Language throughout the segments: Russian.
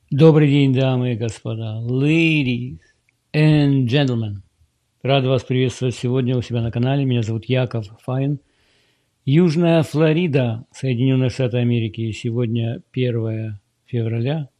Добрый день, дамы и господа, ladies and gentlemen. Рад вас приветствовать сегодня у себя на канале. Меня зовут Яков Файн. Южная Флорида, Соединенные Штаты Америки. И сегодня 1 февраля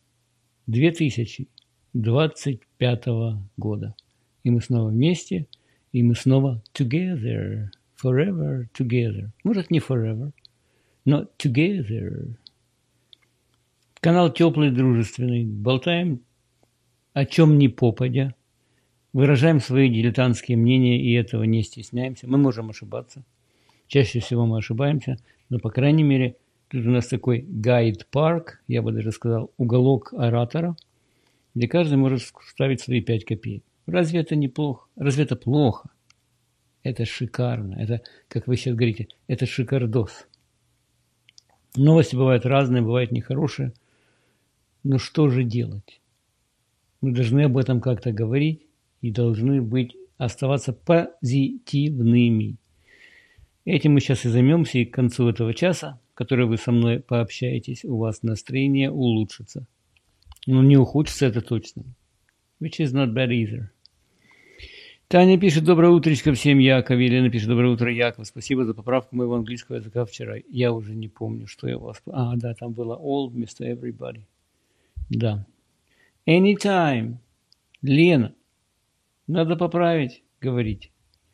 2025 года. И мы снова вместе, и мы снова together, forever together. Может, не forever, но together. Канал теплый, дружественный. Болтаем о чем ни попадя. Выражаем свои дилетантские мнения, и этого не стесняемся. Мы можем ошибаться. Чаще всего мы ошибаемся, но, по крайней мере, тут у нас такой гайд-парк, я бы даже сказал, уголок оратора, где каждый может вставить свои 5 копеек. Разве это неплохо? Разве это плохо? Это шикарно. Это, как вы сейчас говорите, это шикардос. Новости бывают разные, бывают нехорошие. Но что же делать? Мы должны об этом как-то говорить и должны оставаться позитивными. Этим мы сейчас и займемся, и к концу этого часа, в который вы со мной пообщаетесь, у вас настроение улучшится. Но не ухудшится, это точно. Which is not bad either. Таня пишет: доброе утречко всем, Яков. Елена пишет: доброе утро, Яков. Спасибо за поправку моего английского языка вчера. Я уже не помню, что я у вас... да, там было all вместо everybody. Да. Anytime. Лена. Надо поправить, говорить.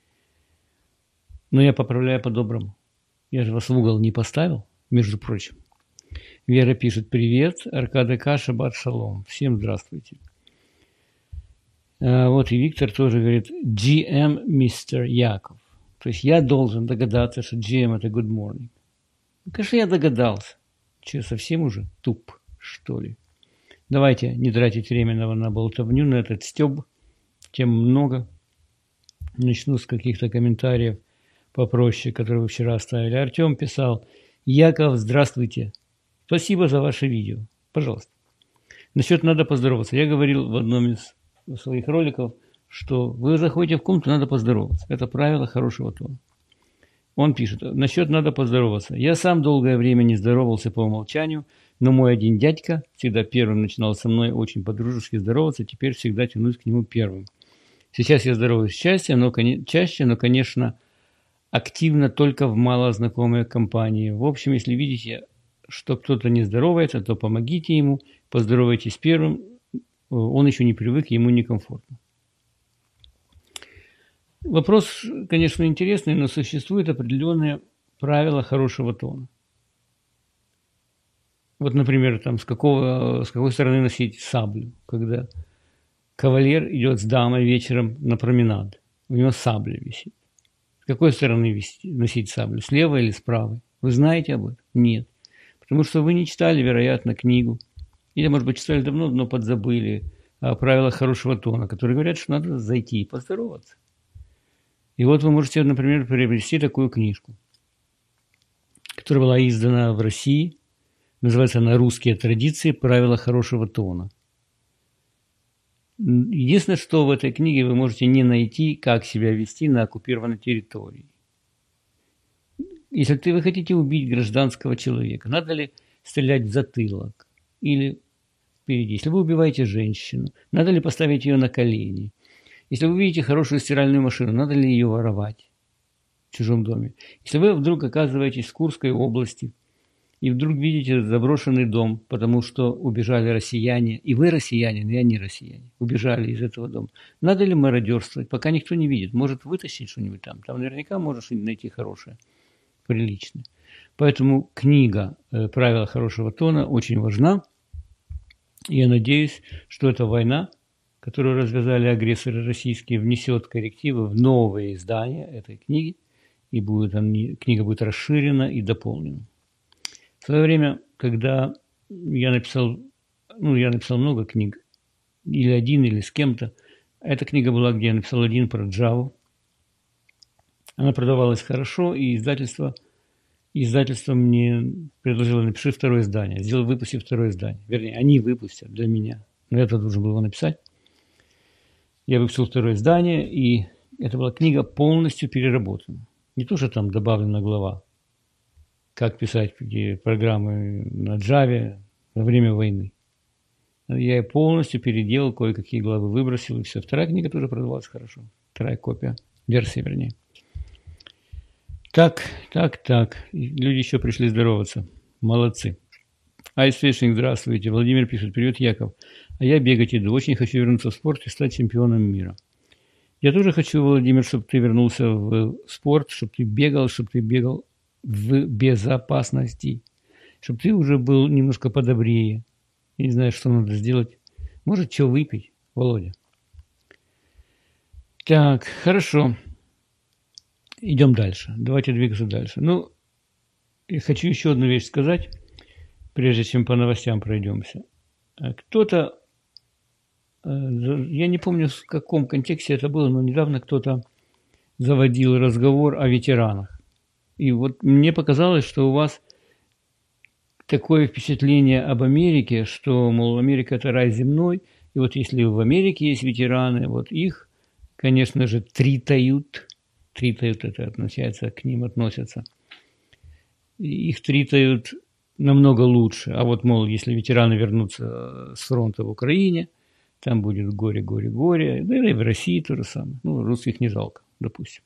Но я поправляю по-доброму. Я же вас в угол не поставил, между прочим. Вера пишет: привет. Аркадий К. Шаббат шалом. Всем здравствуйте. Вот и Виктор тоже говорит: GM мистер Яков. То есть я должен догадаться, что GM это good morning. Ну, конечно, я догадался. Че, совсем уже туп, что ли? Давайте не тратить время на болтовню, на этот стёб. Тем много. Начну с каких-то комментариев попроще, которые вы вчера оставили. Артем писал: Яков, здравствуйте. Спасибо за ваше видео. Пожалуйста. Насчет надо поздороваться. Я говорил в одном из своих роликов, что вы заходите в комнату, надо поздороваться. Это правило хорошего тона. Он пишет: насчет надо поздороваться. Я сам долгое время не здоровался по умолчанию, но мой один дядька всегда первым начинал со мной очень по-дружески здороваться, теперь всегда тянусь к нему первым. Сейчас я здороваюсь чаще, но, конечно, активно только в малознакомой компании. В общем, если видите, что кто-то не здоровается, то помогите ему, поздоровайтесь первым. Он еще не привык, ему некомфортно. Вопрос, конечно, интересный, но существуют определенные правила хорошего тона. Вот, например, там, с какой стороны носить саблю, когда кавалер идет с дамой вечером на променад, у него сабля висит. С какой стороны носить саблю, с левой или с правой? Вы знаете об этом? Нет. Потому что вы не читали, вероятно, книгу, или, может быть, читали давно, но подзабыли о правилах хорошего тона, которые говорят, что надо зайти и поздороваться. И вот вы можете, например, приобрести такую книжку, которая была издана в России. Называется она «Русские традиции. Правила хорошего тона». Единственное, что в этой книге вы можете не найти, как себя вести на оккупированной территории. Если вы хотите убить гражданского человека, надо ли стрелять в затылок или впереди? Если вы убиваете женщину, надо ли поставить ее на колени? Если вы видите хорошую стиральную машину, надо ли ее воровать в чужом доме? Если вы вдруг оказываетесь в Курской области и вдруг видите заброшенный дом, потому что убежали россияне, и вы россиянин, и они россияне, убежали из этого дома, надо ли мародерствовать, пока никто не видит? Может вытащить что-нибудь там? Там наверняка можешь найти хорошее, приличное. Поэтому книга «Правила хорошего тона» очень важна. И я надеюсь, что эта война, которую развязали агрессоры российские, внесет коррективы в новые издания этой книги, и книга будет расширена и дополнена. В свое время, когда я написал много книг, или один, или с кем-то, эта книга была, где я написал один про Java. Она продавалась хорошо, и издательство мне предложило: напиши второе издание, выпусти второе издание. Вернее, они выпустят для меня, но я должен был его написать. Я выпустил второе издание, и это была книга полностью переработана. Не то, что там добавлена глава, как писать программы на Java во время войны. Я полностью переделал, кое-какие главы выбросил, и все. Вторая книга тоже продавалась хорошо. Вторая копия, версия, вернее. Так. И люди еще пришли здороваться. Молодцы. Айсфишинг, здравствуйте. Владимир пишет: привет, Яков. А я бегать иду. Очень хочу вернуться в спорт и стать чемпионом мира. Я тоже хочу, Владимир, чтобы ты вернулся в спорт, чтобы ты бегал в безопасности, чтобы ты уже был немножко подобрее. Я не знаю, что надо сделать. Может, что выпить, Володя? Так, хорошо. Идем дальше. Давайте двигаться дальше. Ну, я хочу еще одну вещь сказать, прежде чем по новостям пройдемся. Кто-то, я не помню, в каком контексте это было, но недавно кто-то заводил разговор о ветеранах. И вот мне показалось, что у вас такое впечатление об Америке, что, мол, Америка – это рай земной, и вот если в Америке есть ветераны, вот их, конечно же, тритают, это относится, к ним относятся, их тритают намного лучше. А вот, мол, если ветераны вернутся с фронта в Украине, там будет горе, да и в России то же самое. Ну, русских не жалко, допустим.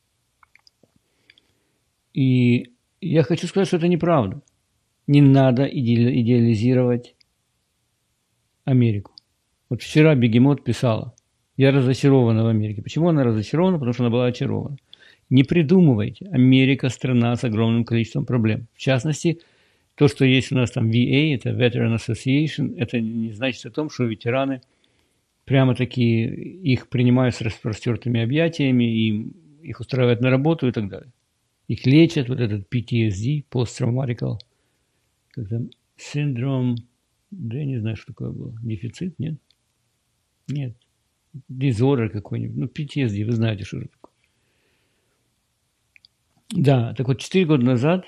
И я хочу сказать, что это неправда. Не надо идеализировать Америку. Вот вчера Бегемот писала: я разочарована в Америке. Почему она разочарована? Потому что она была очарована. Не придумывайте. Америка – страна с огромным количеством проблем. В частности, то, что есть у нас там VA, это Veteran Association, это не значит о том, что ветераны прямо-таки их принимают с распростертыми объятиями, и их устраивают на работу и так далее. Их лечат, вот этот PTSD, Post-Traumatic синдром, да я не знаю, что такое было. Дефицит, нет? Нет. Disorder какой-нибудь. Ну, PTSD, вы знаете, что это такое. Да, так вот, 4 года назад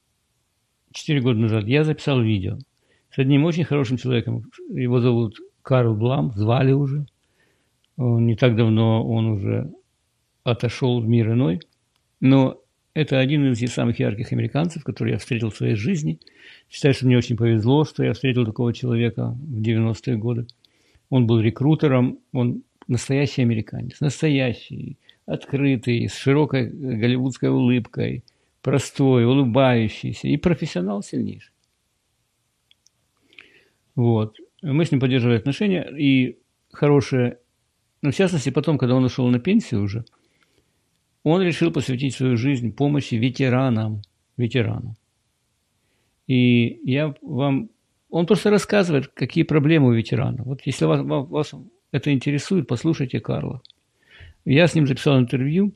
я записал видео с одним очень хорошим человеком. Его зовут Карл Блам, звали уже. Не так давно он уже отошел в мир иной. Но это один из самых ярких американцев, которые я встретил в своей жизни. Считаю, что мне очень повезло, что я встретил такого человека в 90-е годы. Он был рекрутером, он настоящий американец, настоящий, открытый, с широкой голливудской улыбкой, простой, улыбающийся и профессионал сильнейший. Вот. Мы с ним поддерживали отношения и хорошие. Но в частности, потом, когда он ушел на пенсию уже, он решил посвятить свою жизнь помощи ветеранам. И он просто рассказывает, какие проблемы у ветеранов. Вот если вас это интересует, послушайте Карла. Я с ним записал интервью.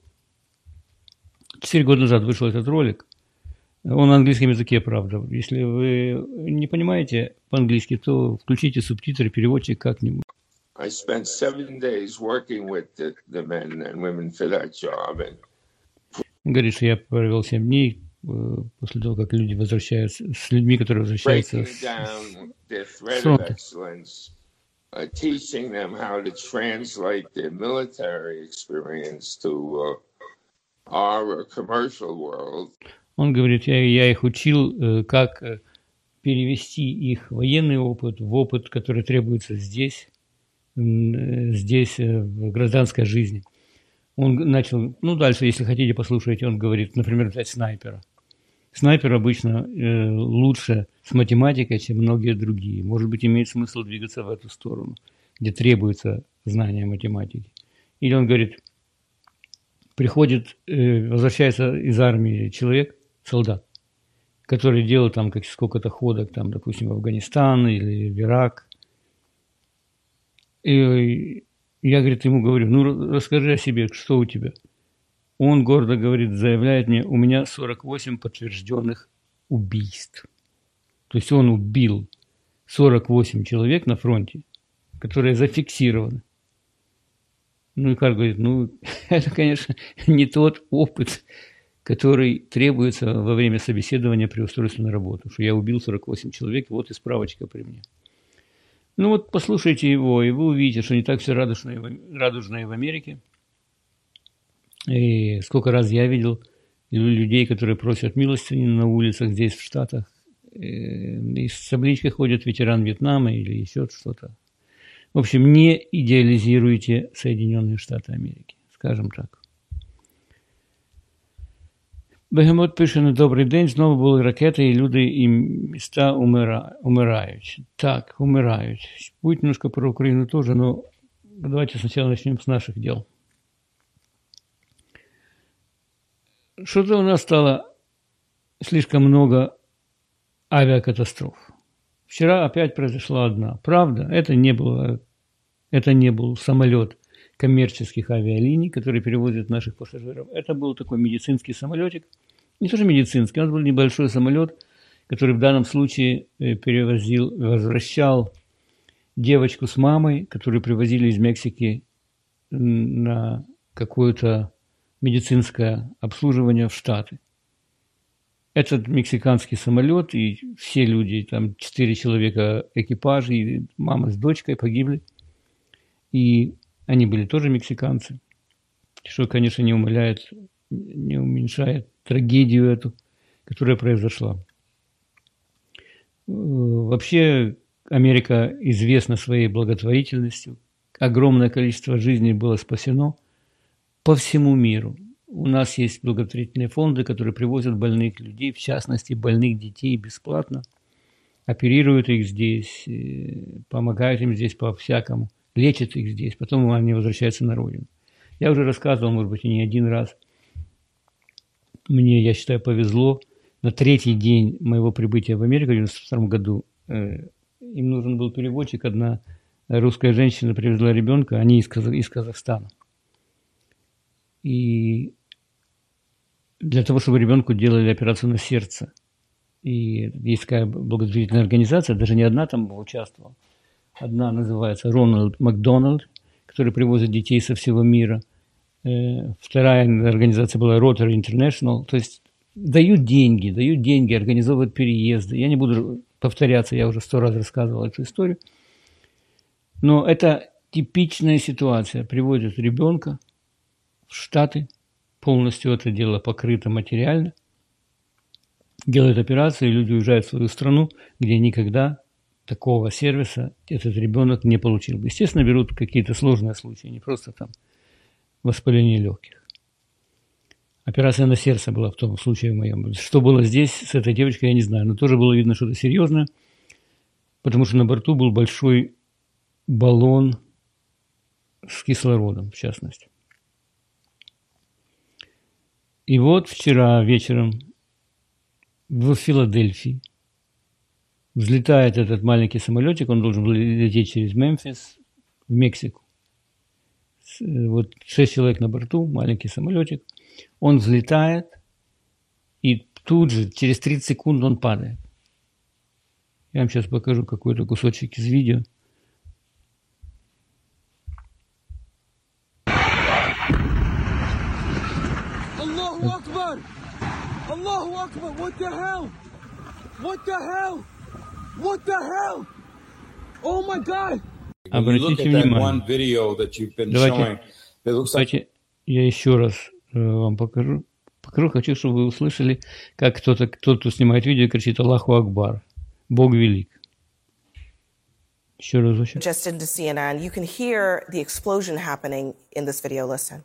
4 года назад вышел этот ролик. Он на английском языке, правда. Если вы не понимаете по-английски, то включите субтитры, переводчик как-нибудь. I spent 7 days working with the men and women for that job. Он говорит, что я провел 7 дней после того, как люди возвращаются, с людьми, которые возвращаются с фронта. Teaching them how to translate their military experience to our commercial world. Он говорит, я их учил, как перевести их военный опыт в опыт, который требуется здесь, в гражданской жизни. Он начал, дальше, если хотите, послушайте, он говорит, например, взять снайпера. Снайпер обычно лучше с математикой, чем многие другие. Может быть, имеет смысл двигаться в эту сторону, где требуется знание математики. Или он говорит, возвращается из армии человек, солдат, который делал там сколько-то ходок, там, допустим, в Афганистан или в Ирак. И я, говорит, ему говорю, расскажи о себе, что у тебя. Он гордо говорит, заявляет мне, у меня 48 подтвержденных убийств. То есть он убил 48 человек на фронте, которые зафиксированы. И Карл говорит, это, конечно, не тот опыт, который требуется во время собеседования при устройстве на работу. Что я убил 48 человек, и вот и справочка при мне. Послушайте его, и вы увидите, что не так все радужно и в Америке. И сколько раз я видел людей, которые просят милостыни на улицах здесь, в Штатах, и с табличкой ходят ветеран Вьетнама или еще что-то. В общем, не идеализируйте Соединенные Штаты Америки, скажем так. Бегемот пише: на добрий день, знову були ракети, і люди, і міста умирають. Так, умирають. Будет немножко про Украину тоже, но давайте сначала начнем с наших дел. Что-то у нас стало слишком много авиакатастроф. Вчера опять произошла одна. Правда, это не был самолет коммерческих авиалиний, который перевозит наших пассажиров. Это был такой медицинский самолетик. Не тоже медицинский, он был небольшой самолет, который в данном случае возвращал девочку с мамой, которую привозили из Мексики на какое-то медицинское обслуживание в Штаты. Этот мексиканский самолет и все люди, там 4 человека экипажа, и мама с дочкой погибли. И они были тоже мексиканцы, что, конечно, не уменьшает трагедию эту, которая произошла. Вообще Америка известна своей благотворительностью. Огромное количество жизней было спасено по всему миру. У нас есть благотворительные фонды, которые привозят больных людей, в частности, больных детей бесплатно, оперируют их здесь, помогают им здесь по-всякому, лечат их здесь, потом они возвращаются на родину. Я уже рассказывал, может быть, и не один раз. Мне, я считаю, повезло. На третий день моего прибытия в Америку в 1992 году им нужен был переводчик. Одна русская женщина привезла ребенка, они из Казахстана. И для того, чтобы ребенку делали операцию на сердце. И есть такая благотворительная организация, даже не одна там участвовала. Одна называется Рональд Макдональд, который привозит детей со всего мира. Вторая организация была Rotary International. То есть дают деньги, организовывают переезды. Я не буду повторяться, я уже 100 раз рассказывал эту историю. Но это типичная ситуация. Приводят ребенка в Штаты, полностью это дело покрыто материально, делают операцию, и люди уезжают в свою страну, где никогда такого сервиса этот ребенок не получил. Естественно, берут какие-то сложные случаи, не просто там воспаление легких. Операция на сердце была в том случае в моем. Что было здесь с этой девочкой, я не знаю, но тоже было видно что-то серьезное, потому что на борту был большой баллон с кислородом, в частности. И вот вчера вечером в Филадельфии взлетает этот маленький самолетик, он должен был лететь через Мемфис в Мексику. Вот 6 человек на борту, маленький самолетик. Он взлетает, и тут же, через 30 секунд он падает. Я вам сейчас покажу какой-то кусочек из видео. Allahu Akbar! Allahu Akbar! What the hell? What the hell? What the hell? Oh my God! Обратите внимание. Давайте я еще раз вам покажу. Хочу, чтобы вы услышали, как кто-то снимает видео и кричит «Аллаху Акбар». Бог велик. Еще раз. Just into CNN, you can hear the explosion happening in this video. Listen.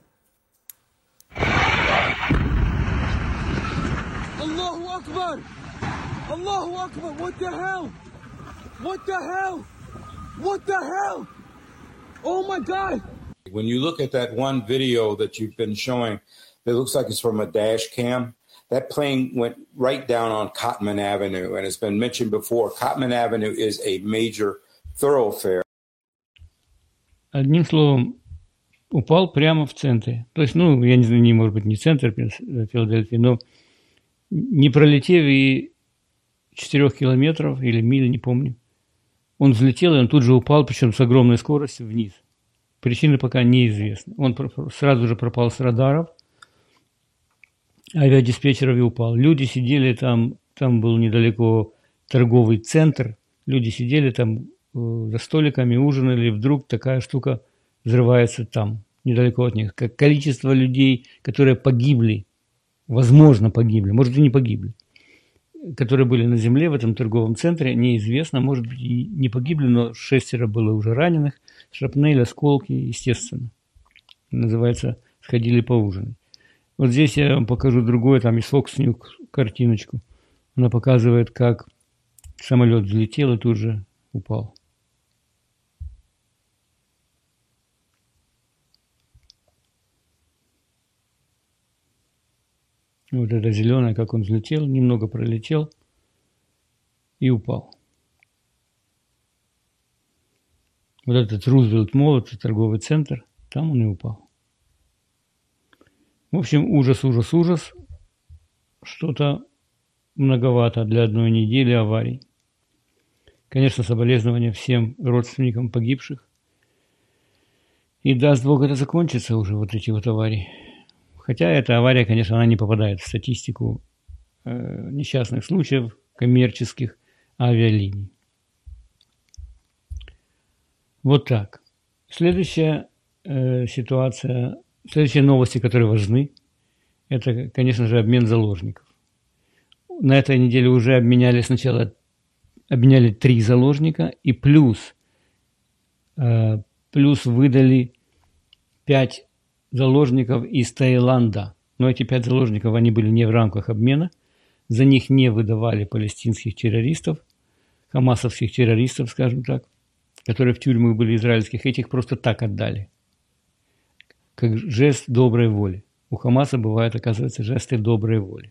Allahu Akbar! Allahu Akbar! What the hell? What the hell? What the hell? Oh my God! When you look at that one video that you've been showing, it looks like it's from a dash cam. That plane went right down on Cottman Avenue, and it's been mentioned before. Cottman Avenue is a major thoroughfare. Одним словом, упал прямо в центре. То есть, я не знаю, может быть, не центр Филадельфии, но не пролетев и 4 километров или миль, не помню, он взлетел, и он тут же упал, причем с огромной скоростью вниз. Причины пока неизвестны. Он сразу же пропал с радаров авиадиспетчеров и упал. Люди сидели там был недалеко торговый центр, люди сидели там за столиками, ужинали, и вдруг такая штука взрывается там, недалеко от них. Как количество людей, которые погибли, возможно, погибли, может и не погибли. которые были на земле в этом торговом центре, неизвестно, может быть, и не погибли, но 6 было уже раненых, шрапнель, осколки, естественно. Называется «Сходили поужинать». Вот здесь я вам покажу другое, там из Fox News картиночку. Она показывает, как самолет взлетел и тут же упал. Вот это зеленое, как он взлетел, немного пролетел и упал. Вот этот Рузвельт Молл, это торговый центр, там он и упал. В общем, ужас, ужас, ужас. Что-то многовато для одной недели аварий. Конечно, соболезнования всем родственникам погибших. И даст Бог, это закончится уже, вот эти вот аварии. Хотя эта авария, конечно, она не попадает в статистику несчастных случаев коммерческих авиалиний. Вот так. Следующая ситуация, следующие новости, которые важны, это, конечно же, обмен заложников. На этой неделе уже обменяли 3 заложника и плюс выдали 5 заложников из Таиланда. Но эти 5 заложников, они были не в рамках обмена. За них не выдавали палестинских террористов, хамасовских террористов, скажем так, которые в тюрьмах были израильских. Этих просто так отдали. Как жест доброй воли. У Хамаса бывают, оказывается, жесты доброй воли.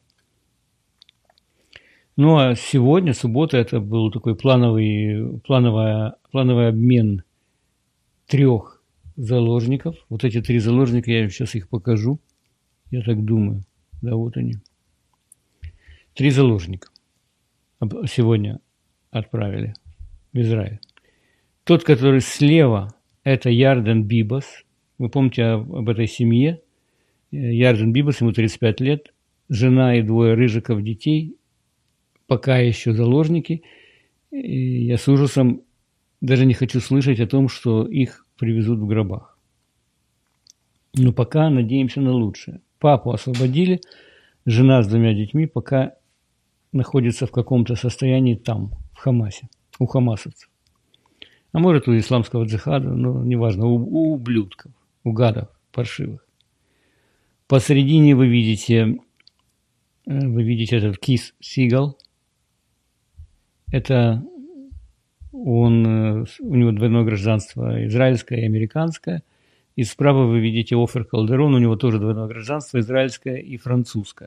Ну а сегодня, суббота, это был такой плановый обмен 3 заложников. Вот эти 3 заложника, я сейчас их покажу. Я так думаю. Да, вот они. 3 заложника сегодня отправили в Израиль. Тот, который слева, это Ярден Бибас. Вы помните об этой семье? Ярден Бибас, ему 35 лет. Жена и 2 рыжиков детей. Пока еще заложники. И я с ужасом даже не хочу слышать о том, что их привезут в гробах. Но пока надеемся на лучшее. Папу освободили, жена с 2 детьми пока находится в каком-то состоянии там, в Хамасе, у хамасовцев. А может, у исламского джихада, но неважно, у ублюдков, у гадов паршивых. Посередине вы видите этот Кис Сигал. Это у него двойное гражданство, израильское и американское. И справа вы видите Офер Калдерон, у него тоже двойное гражданство, израильское и французское.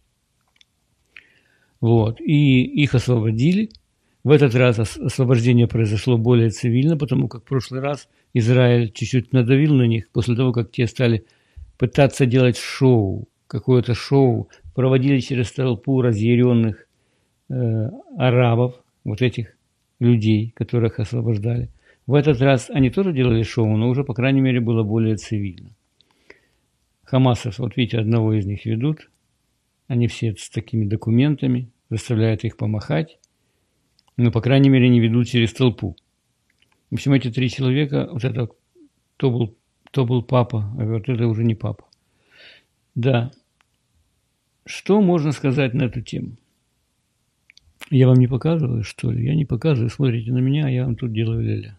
Вот. И их освободили. В этот раз освобождение произошло более цивильно, потому как в прошлый раз Израиль чуть-чуть надавил на них, после того, как те стали пытаться делать шоу, какое-то шоу, проводили через толпу разъяренных арабов, вот этих людей, которых освобождали. В этот раз они тоже делали шоу, но уже, по крайней мере, было более цивильно. Хамасов, вот видите, одного из них ведут. Они все с такими документами, заставляют их помахать. Но, по крайней мере, не ведут через толпу. В общем, эти 3 человека, вот это, то был папа, а вот это уже не папа. Да. Что можно сказать на эту тему? Я вам не показываю, что ли? Я не показываю, смотрите на меня, а я вам тут делаю ля-ля.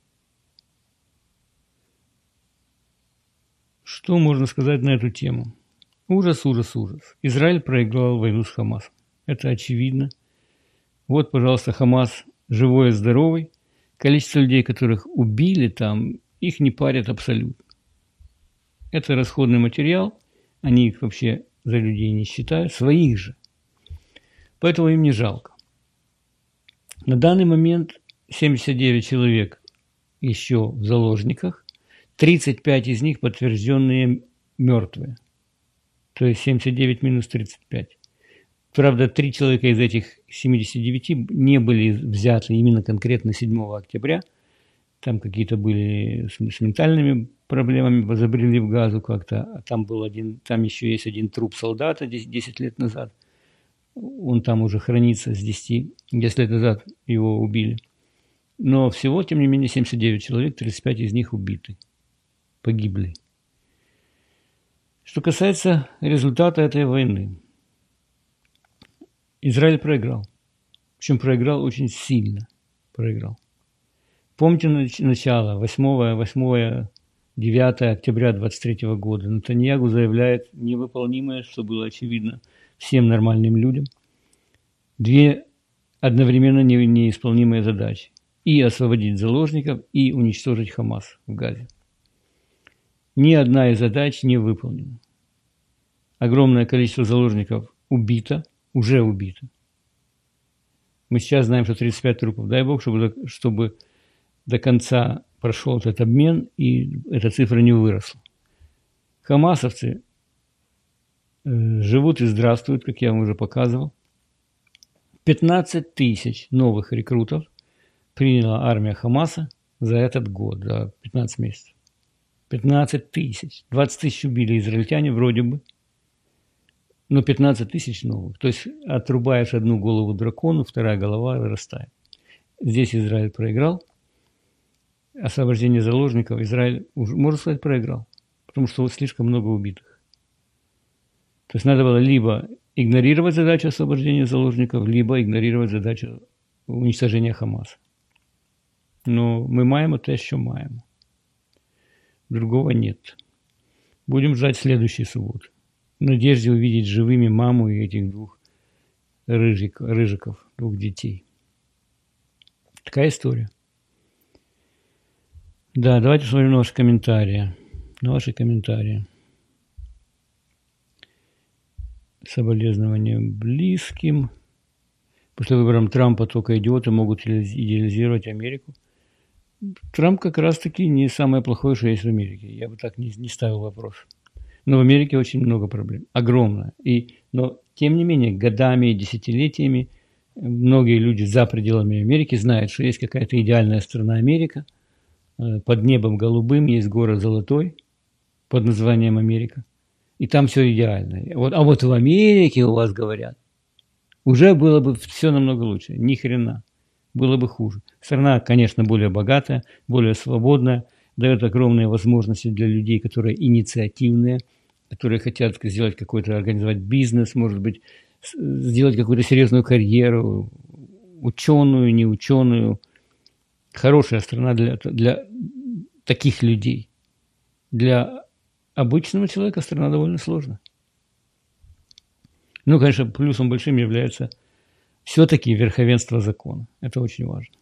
Что можно сказать на эту тему? Ужас, ужас, ужас. Израиль проиграл войну с Хамасом. Это очевидно. Вот, пожалуйста, Хамас живой и здоровый. Количество людей, которых убили там, их не парят абсолютно. Это расходный материал. Они их вообще за людей не считают. Своих же. Поэтому им не жалко. На данный момент 79 человек еще в заложниках. 35 из них подтвержденные мертвые. То есть 79 минус 35. Правда, 3 человека из этих 79 не были взяты именно конкретно 7 октября. Там какие-то были с ментальными проблемами, забрели в Газу как-то. А там там еще есть один труп солдата 10 лет назад. Он там уже хранится с 10 лет назад его убили. Но всего, тем не менее, 79 человек, 35 из них убиты, погибли. Что касается результата этой войны. Израиль проиграл. Причем проиграл очень сильно. Проиграл. Помните начало, 9 октября 23 года. Нетаньяху заявляет невыполнимое, что было очевидно всем нормальным людям. Две одновременно неисполнимые задачи. И освободить заложников, и уничтожить Хамас в Газе. Ни одна из задач не выполнена. Огромное количество заложников убито, уже убито. Мы сейчас знаем, что 35 трупов. Дай Бог, чтобы до конца прошел этот обмен, и эта цифра не выросла. Хамасовцы живут и здравствуют, как я вам уже показывал. 15 тысяч новых рекрутов приняла армия Хамаса за этот год, за 15 месяцев. 15 тысяч. 20 тысяч убили израильтяне вроде бы, но 15 тысяч новых. То есть отрубаешь одну голову дракону, вторая голова вырастает. Здесь Израиль проиграл. Освобождение заложников Израиль, можно сказать, проиграл, потому что слишком много убитых. То есть надо было либо игнорировать задачу освобождения заложников, либо игнорировать задачу уничтожения Хамаса. Но мы маємо те, що маємо. Другого нет. Будем ждать следующей субботы. В надежде увидеть живыми маму и этих двух рыжиков, двух детей. Такая история. Да, давайте посмотрим на ваши комментарии. Соболезнования близким. После выборов Трампа только идиоты могут идеализировать Америку. Трамп как раз-таки не самое плохое, что есть в Америке. Я бы так не ставил вопрос. Но в Америке очень много проблем. Огромно. Но, тем не менее, годами и десятилетиями многие люди за пределами Америки знают, что есть какая-то идеальная страна Америка. Под небом голубым есть город золотой под названием Америка. И там все идеально. А вот в Америке у вас говорят, уже было бы все намного лучше. Ни хрена. Было бы хуже. Страна, конечно, более богатая, более свободная, дает огромные возможности для людей, которые инициативные, которые хотят сделать какой-то, организовать бизнес, может быть, сделать какую-то серьезную карьеру, ученую, неученую. Хорошая страна для таких людей. Для обычного человека страна довольно сложная. Ну, конечно, плюсом большим является все-таки верховенство закона. Это очень важно.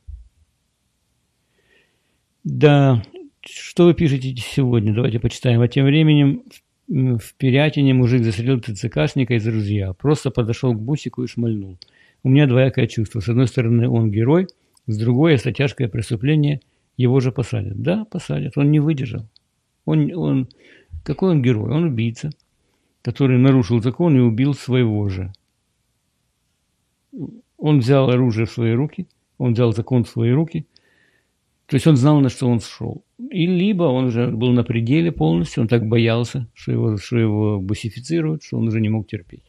Да, что вы пишете сегодня? Давайте почитаем. А тем временем в Пирятине мужик застрелил ТЦКшника из ружья. Просто подошел к бусику и шмальнул. У меня двоякое чувство. С одной стороны, он герой, с другой, если тяжкое преступление, его же посадят. Да, посадят. Он не выдержал. Какой он герой? Он убийца, который нарушил закон и убил своего же. Он взял оружие в свои руки, он взял закон в свои руки. То есть он знал, на что он шел. И либо он уже был на пределе полностью, он так боялся, что его бусифицируют, что он уже не мог терпеть.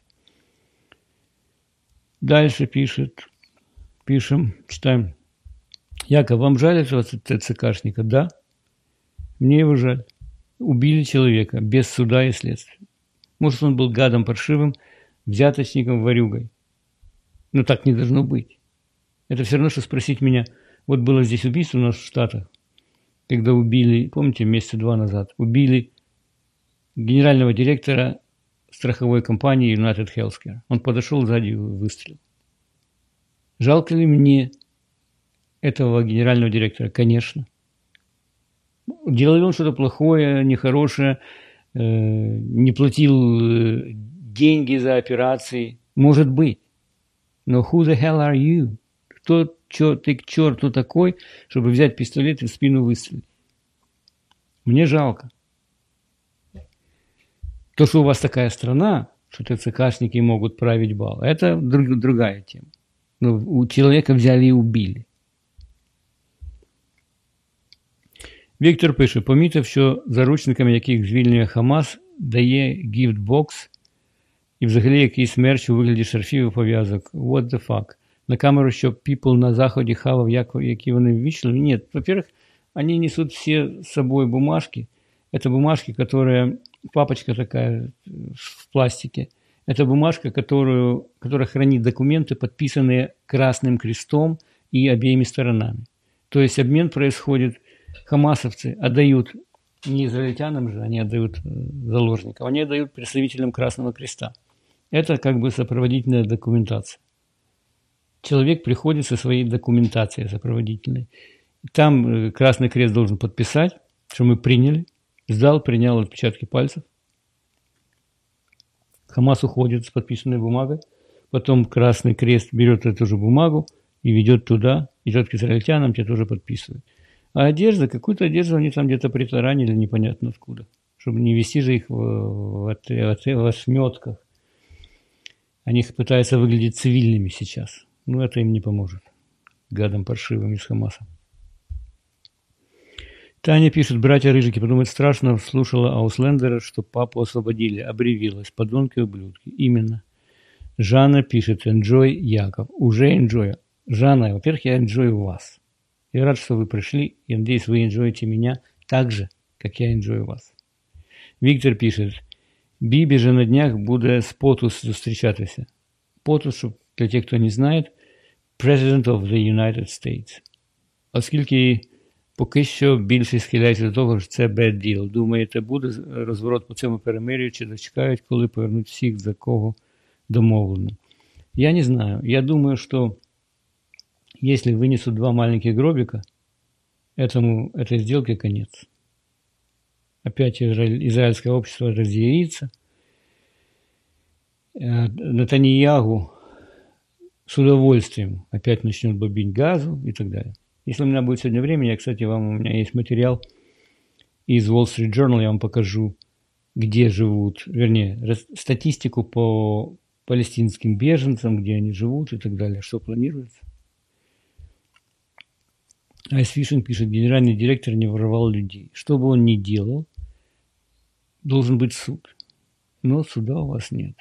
Дальше пишем, читаем. Яков, вам жаль этого ТЦКшника? Да, мне его жаль. Убили человека без суда и следствия. Может, он был гадом паршивым, взяточником, ворюгой. Но так не должно быть. Это все равно, что спросить меня, вот было здесь убийство у нас в Штатах, когда убили, помните, месяца 2 назад, убили генерального директора страховой компании United Healthcare. Он подошел сзади и выстрелил. Жалко ли мне этого генерального директора? Конечно. Делал ли он что-то плохое, нехорошее, не платил деньги за операции? Может быть. Но who the hell are you? Ты к черту такой, чтобы взять пистолет и в спину выстрелить? Мне жалко. То, что у вас такая страна, что ТЦКшники могут править бал, это другая тема. Но у человека взяли и убили. Віктор пише, помітив, що заручникам, яких звільнює Хамас, дає гіфтбокс і взагалі якийсь мерч у вигляді шарфів і пов'язок. What the fuck? На камеру, щоб people на заході хавав, які вони ввічливі? Нет. Во-первых, они несут все с собой бумажки. Это бумажки, которые, папочка такая в пластике. Это бумажка, которая хранит документы, подписанные Красным Крестом и обеими сторонами. То есть обмен происходит, хамасовцы отдают, не израильтянам же, они отдают заложников, они отдают представителям Красного Креста. Это как бы сопроводительная документация. Человек приходит со своей документацией сопроводительной. Там Красный Крест должен подписать, что мы приняли, принял отпечатки пальцев. Хамас уходит с подписанной бумагой, потом Красный Крест берет эту же бумагу и ведет туда, идет к израильтянам, те тоже подписывают. А одежда, какую-то одежду они там где-то притаранили непонятно откуда, чтобы не вести же их в ошметках. Они пытаются выглядеть цивильными сейчас. Но это им не поможет. Гадам паршивым из Хамаса. Таня пишет, братья Рыжики подумают страшно, слушала Ауслендера, что папу освободили, обревилась, подонки-ублюдки. Именно. Жанна пишет, enjoy, Яков. Уже enjoy. Жанна, во-первых, я enjoy вас. Я рад, что вы пришли, и надеюсь, вы enjoyите меня так же, как я enjoy вас. Виктор пишет, Бібі же на днях буде з Потус зустрічатися. Потус, для тих, хто не знає, President of the United States. Оскільки поки що більшість схиляється до того, що це bad deal. Думаєте, буде розворот по цьому перемир'ю, чи дочекають, коли повернуть всіх, за кого домовлено? Я не знаю. Я думаю, что если вынесут 2 маленьких гробика, этой сделке конец. Опять израильское общество разъярится. Нетаньяху с удовольствием опять начнет бомбить Газу и так далее. Если у меня будет сегодня время, у меня есть материал из Wall Street Journal, я вам покажу, где живут, вернее, статистику по палестинским беженцам, где они живут и так далее, что планируется. Айс Фишинг пишет, генеральный директор не воровал людей. Что бы он ни делал, должен быть суд. Но суда у вас нет.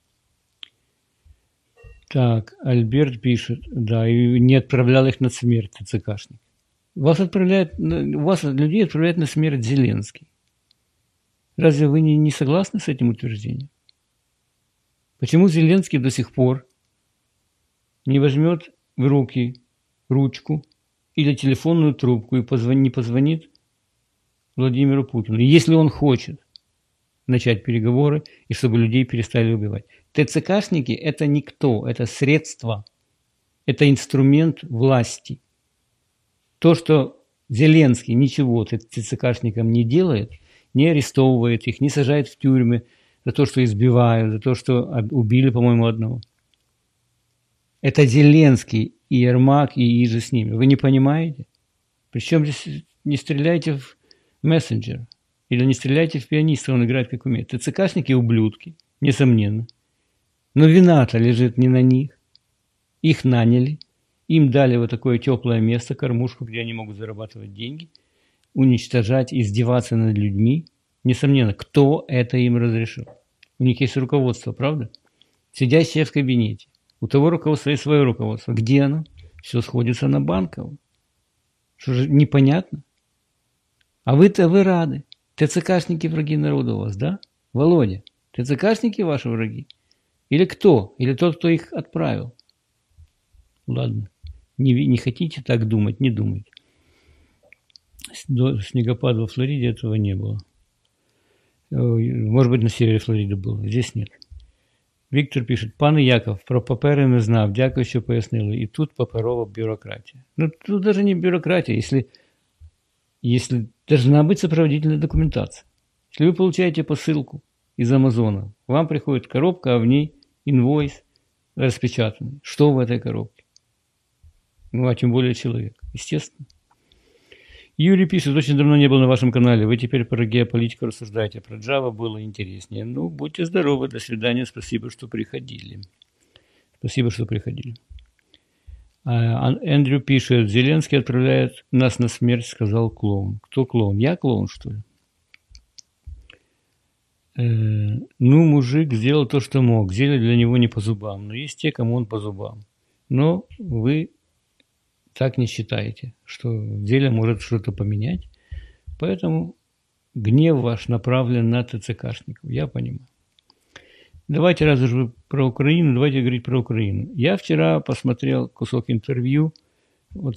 Так, Альберт пишет, да, и не отправлял их на смерть, ТЦКшник. Вас людей отправляет на смерть Зеленский. Разве вы не согласны с этим утверждением? Почему Зеленский до сих пор не возьмет в руки ручку или телефонную трубку и не позвонит Владимиру Путину, если он хочет начать переговоры и чтобы людей перестали убивать? ТЦКшники – это никто, это средство, это инструмент власти. То, что Зеленский ничего ТЦКшникам не делает, не арестовывает их, не сажает в тюрьмы за то, что избивают, за то, что убили, по-моему, одного. Это Зеленский и Ермак, и иже с ними. Вы не понимаете? Причем здесь не стреляйте в мессенджер или не стреляйте в пианиста, он играет как умеет. ТЦКшники – ублюдки, несомненно. Но вина-то лежит не на них. Их наняли, им дали вот такое теплое место, кормушку, где они могут зарабатывать деньги, уничтожать, издеваться над людьми. Несомненно, кто это им разрешил? У них есть руководство, правда? Сидящее в кабинете. У того руководства есть свое руководство. Где оно? Все сходится на Банкову. Что же непонятно? А вы-то вы рады. ТЦКшники враги народа у вас, да? Володя, ТЦКшники ваши враги? Или кто? Или тот, кто их отправил? Ладно. Не хотите так думать, не думайте. До снегопада во Флориде этого не было. Может быть, на севере Флориды было. Здесь нет. Віктор пише, пане Яков, про папери не знав, дякую, що пояснили. І тут паперова бюрократія. Ну, тут даже не бюрократия, если должна быть сопроводительная документация. Если вы получаете посылку из Амазона, вам приходит коробка, а в ней инвойс распечатанный. Что в этой коробке? Ну, а тем более человек, естественно. Юрий пишет, очень давно не был на вашем канале. Вы теперь про геополитику рассуждаете. Про Java было интереснее. Ну, будьте здоровы. До свидания. Спасибо, что приходили. Спасибо, что приходили. Эндрю пишет, Зеленский отправляет нас на смерть, сказал клоун. Кто клоун? Я клоун, что ли? Ну, мужик сделал то, что мог. Зелье для него не по зубам. Но есть те, кому он по зубам. Но вы так не считаете, что дело может что-то поменять. Поэтому гнев ваш направлен на ТЦКшников. Я понимаю. Давайте, раз уж вы про Украину, давайте говорить про Украину. Я вчера посмотрел кусок интервью. Вот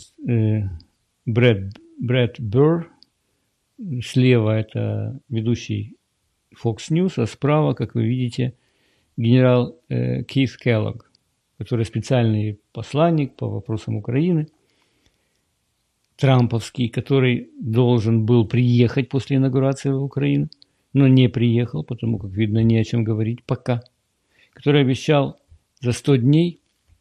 Брэд Бёрр, слева это ведущий Fox News, а справа, как вы видите, генерал Кейт Келлог, который специальный посланник по вопросам Украины, трамповский, который должен был приехать после инаугурации в Украину, но не приехал, потому как, видно, не о чем говорить пока, который обещал за 100 дней,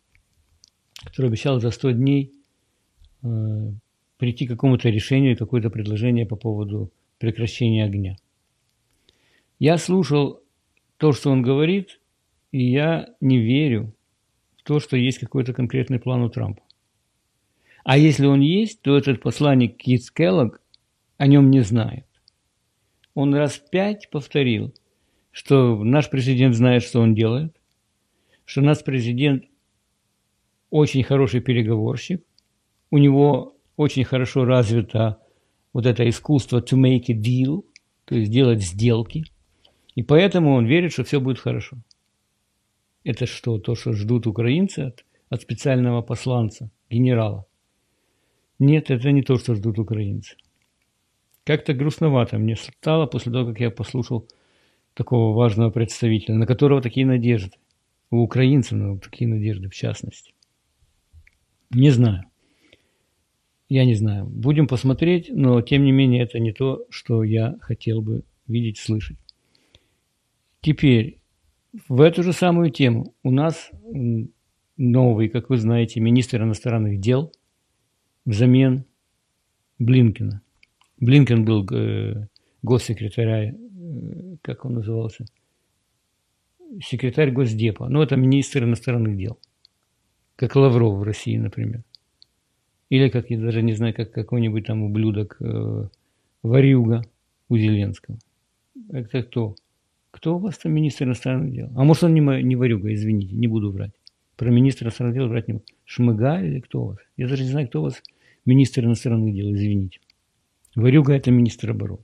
прийти к какому-то решению, какое-то предложение по поводу прекращения огня. Я слушал то, что он говорит, и я не верю в то, что есть какой-то конкретный план у Трампа. А если он есть, то этот посланник Кейт Келлог о нем не знает. Он раз 5 повторил, что наш президент знает, что он делает, что наш президент очень хороший переговорщик, у него очень хорошо развито вот это искусство to make a deal, то есть делать сделки, и поэтому он верит, что все будет хорошо. Это что, то, что ждут украинцы от специального посланца, генерала? Нет, это не то, что ждут украинцы. Как-то грустновато мне стало после того, как я послушал такого важного представителя, на которого такие надежды. У украинцев на такие надежды в частности. Не знаю. Я не знаю. Будем посмотреть, но тем не менее это не то, что я хотел бы видеть, слышать. Теперь, в эту же самую тему у нас новый, как вы знаете, министр иностранных дел взамен Блинкена. Блинкен был госсекретарь, как он назывался? Секретарь Госдепа. Ну, это министр иностранных дел. Как Лавров в России, например. Или, как я даже не знаю, как какой-нибудь там ублюдок Варюга у Зеленского. Это кто? Кто у вас там министр иностранных дел? А может, он не Варюга, извините, не буду врать. Про министра иностранных дел врать не буду. Шмыгаль или кто у вас? Я даже не знаю, кто у вас министр иностранных дел, извините. Варюга – это министр обороны.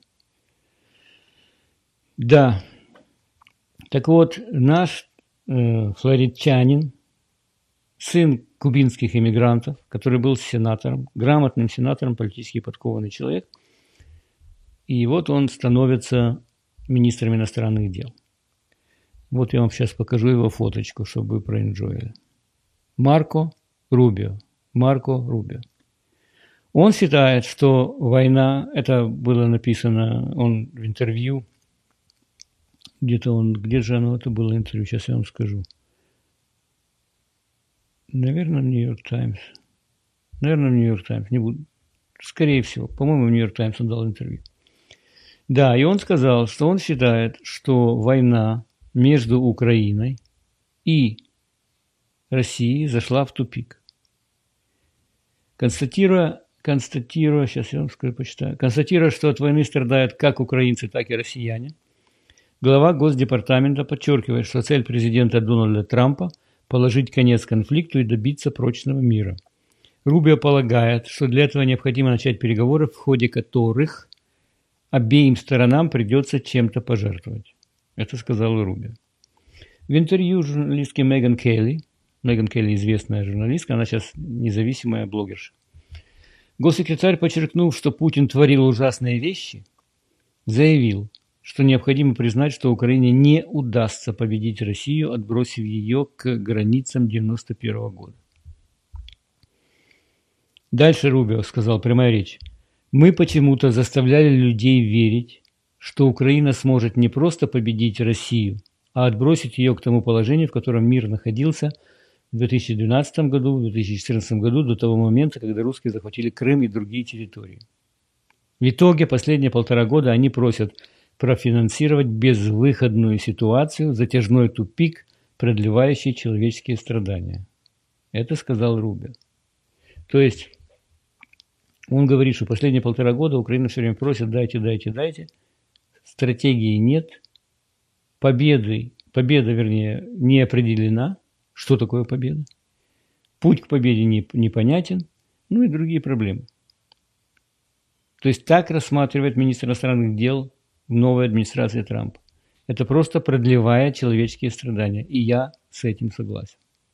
Да. Так вот, наш флоридчанин, сын кубинских эмигрантов, который был сенатором, грамотным сенатором, политически подкованный человек, и вот он становится министром иностранных дел. Вот я вам сейчас покажу его фоточку, чтобы вы проэнджоили. Марко Рубио. Он считает, что война, это было написано, он в интервью, где же оно, это было интервью, сейчас я вам скажу. Наверное, в Нью-Йорк Таймс, не буду, скорее всего, по-моему, в Нью-Йорк Таймс он дал интервью. Да, и он сказал, что он считает, что война между Украиной и Россией зашла в тупик. Констатируя, сейчас я вам скажу, почитаю. Констатируя, что от войны страдают как украинцы, так и россияне, глава Госдепартамента подчеркивает, что цель президента Дональда Трампа – положить конец конфликту и добиться прочного мира. Рубио полагает, что для этого необходимо начать переговоры, в ходе которых обеим сторонам придется чем-то пожертвовать. Это сказал Рубио. В интервью журналистке Меган Келли известная журналистка, она сейчас независимая блогерша, госсекретарь, подчеркнув, что Путин творил ужасные вещи, заявил, что необходимо признать, что Украине не удастся победить Россию, отбросив ее к границам 1991 года. Дальше Рубио сказал, прямая речь. Мы почему-то заставляли людей верить, что Украина сможет не просто победить Россию, а отбросить ее к тому положению, в котором мир находился в 2012 году, в 2014 году, до того момента, когда русские захватили Крым и другие территории. В итоге последние 1,5 года они просят профинансировать безвыходную ситуацию, затяжной тупик, продлевающий человеческие страдания. Это сказал Рубио. То есть он говорит, что последние 1,5 года Украина все время просит дайте. Стратегии нет. Победа, не определена. Что такое победа? Путь к победе непонятен. Ну и другие проблемы. То есть так рассматривает министр иностранных дел в новой администрации Трампа. Это просто продлевает человеческие страдания. И я с этим согласен.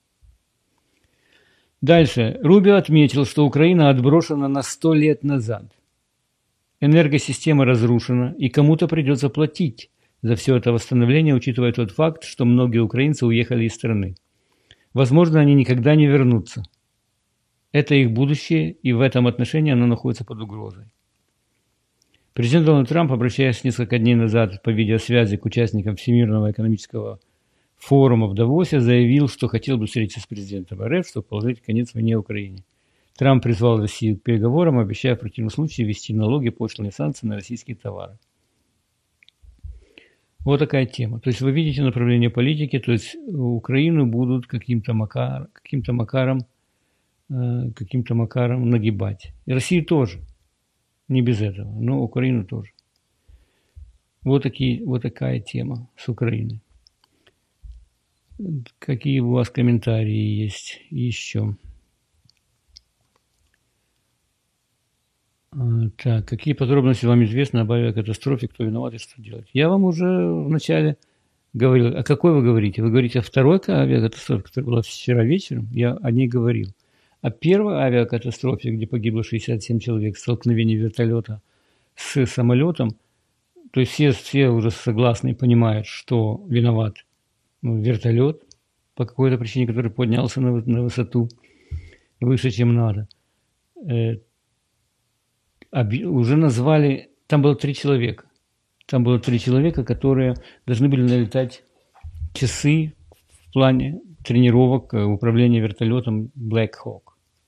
Дальше. Рубио отметил, что Украина отброшена на 100 лет назад. Энергосистема разрушена, и кому-то придется платить за все это восстановление, учитывая тот факт, что многие украинцы уехали из страны. Возможно, они никогда не вернутся. Это их будущее, и в этом отношении оно находится под угрозой. Президент Дональд Трамп, обращаясь несколько дней назад по видеосвязи к участникам Всемирного экономического форума в Давосе, заявил, что хотел бы встретиться с президентом РФ, чтобы положить конец войне в Украине. Трамп призвал Россию к переговорам, обещая в противном случае ввести налоги, пошлины и санкции на российские товары. Вот такая тема. То есть вы видите направление политики, то есть Украину будут каким-то макаром нагибать. И Россию тоже. Не без этого, но Украину тоже. Вот такая тема с Украиной. Какие у вас комментарии есть еще? Так, какие подробности вам известны об авиакатастрофе, кто виноват и что делать? Я вам уже вначале говорил. О какой вы говорите? Вы говорите о второй авиакатастрофе, которая была вчера вечером? Я о ней говорил. О первой авиакатастрофе, где погибло 67 человек, столкновение вертолета с самолетом, то есть все уже согласны и понимают, что виноват вертолет по какой-то причине, который поднялся на высоту выше, чем надо. Уже назвали, там было 3 человека. Там было 3 человека, которые должны были налетать часы в плане тренировок управления вертолетом Black Hawk.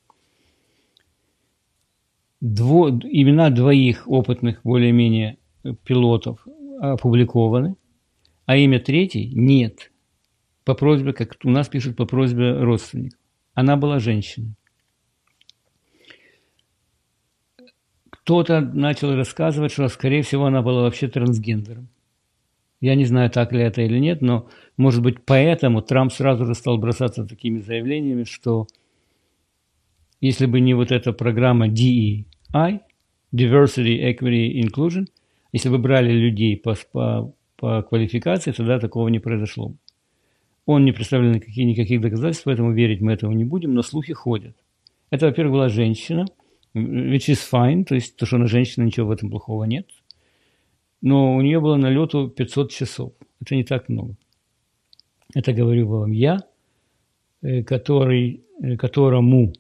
Имена 2 опытных, более-менее, пилотов опубликованы, а имя 3 нет. По просьбе, как у нас пишут, по просьбе родственников. Она была женщиной. Кто-то начал рассказывать, что, скорее всего, она была вообще трансгендером. Я не знаю, так ли это или нет, но, может быть, поэтому Трамп сразу же стал бросаться такими заявлениями, что если бы не вот эта программа DEI, Diversity, Equity, Inclusion, если бы брали людей по квалификации, тогда такого не произошло. Он не представлял никаких доказательств, поэтому верить мы этому не будем, но слухи ходят. Это, во-первых, была женщина, which is fine, то есть то, что она женщина, ничего в этом плохого нет. Но у нее было налету 500 часов. Это не так много. Это говорю вам я, которому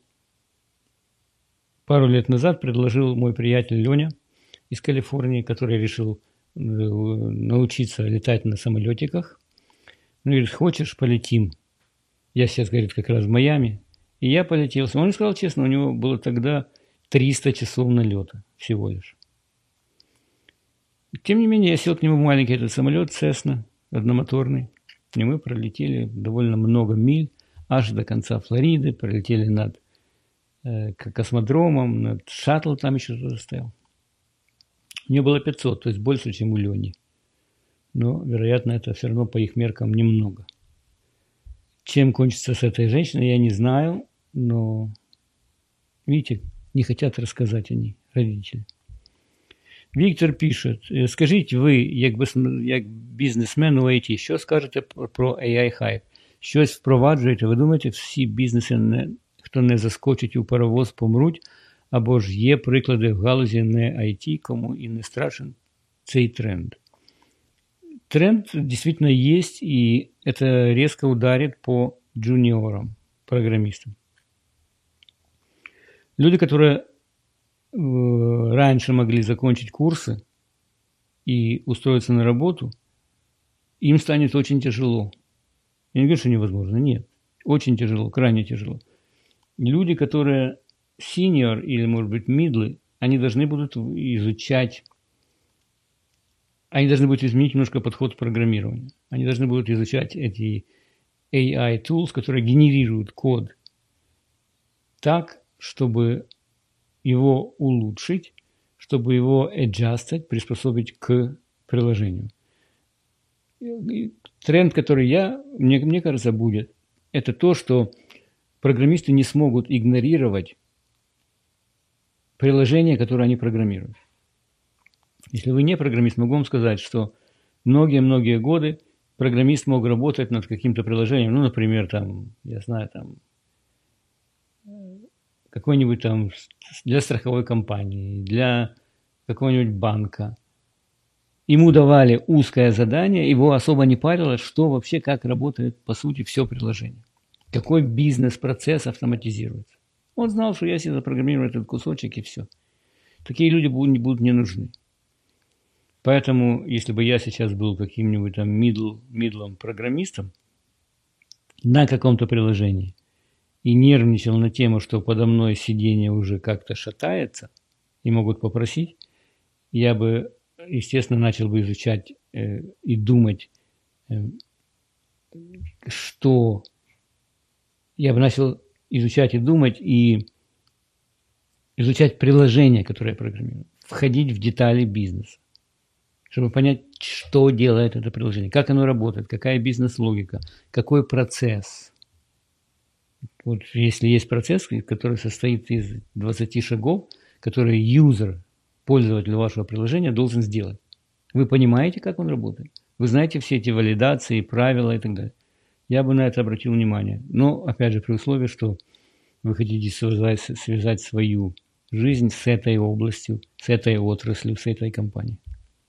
пару лет назад предложил мой приятель Леня из Калифорнии, который решил научиться летать на самолетиках. Он говорит, хочешь, полетим? Я сейчас, говорит, как раз в Майами. И я полетел. Он сказал честно, у него было тогда 300 часов налета всего лишь. Тем не менее, я сел к нему в маленький этот самолет Cessna, одномоторный. И мы пролетели довольно много миль, аж до конца Флориды. Пролетели над космодромом, над шаттл там еще что-то стоял. У него было 500, то есть больше, чем у Лени. Но, вероятно, это все равно по их меркам немного. Чем кончится с этой женщиной, я не знаю, но, видите, не хотят рассказать они, родители. Віктор пише, скажіть ви, як бізнесмен у IT, що скажете про AI-хайп? Щось впроваджуєте? Ви думаєте, всі бізнеси, хто не заскочить у паровоз, помруть? Або ж є приклади в галузі не IT, кому і не страшен цей тренд? Тренд действительно есть, и это резко ударит по джуниорам, программистам. Люди, которые раньше могли закончить курсы и устроиться на работу, им станет очень тяжело. Я не говорю, что невозможно, нет. Очень тяжело, крайне тяжело. Люди, которые senior или, может быть, middle, они должны будут изучать, они должны будут изменить немножко подход к программированию. Они должны будут изучать эти AI tools, которые генерируют код так, чтобы его улучшить, чтобы его adjustать, приспособить к приложению. Тренд, который мне кажется, будет, это то, что программисты не смогут игнорировать приложения, которые они программируют. Если вы не программист, могу вам сказать, что многие-многие годы программист мог работать над каким-то приложением, ну, например, там, я знаю, там, какой-нибудь там для страховой компании, для какого-нибудь банка. Ему давали узкое задание, его особо не парило, что вообще, как работает, по сути, все приложение. Какой бизнес-процесс автоматизируется. Он знал, что я себе запрограммирую этот кусочек и все. Такие люди будут не нужны. Поэтому, если бы я сейчас был каким-нибудь там middle программистом на каком-то приложении и нервничал на тему, что подо мной сиденье уже как-то шатается и могут попросить, я бы, естественно, начал бы изучать и думать, что... Я бы начал изучать и думать, и изучать приложения, которые я программирую, входить в детали бизнеса, чтобы понять, что делает это приложение, как оно работает, какая бизнес-логика, какой процесс. Вот если есть процесс, который состоит из 20 шагов, которые юзер, пользователь вашего приложения должен сделать. Вы понимаете, как он работает? Вы знаете все эти валидации, правила и так далее. Я бы на это обратил внимание. Но, опять же, при условии, что вы хотите связать свою жизнь с этой областью, с этой отраслью, с этой компанией.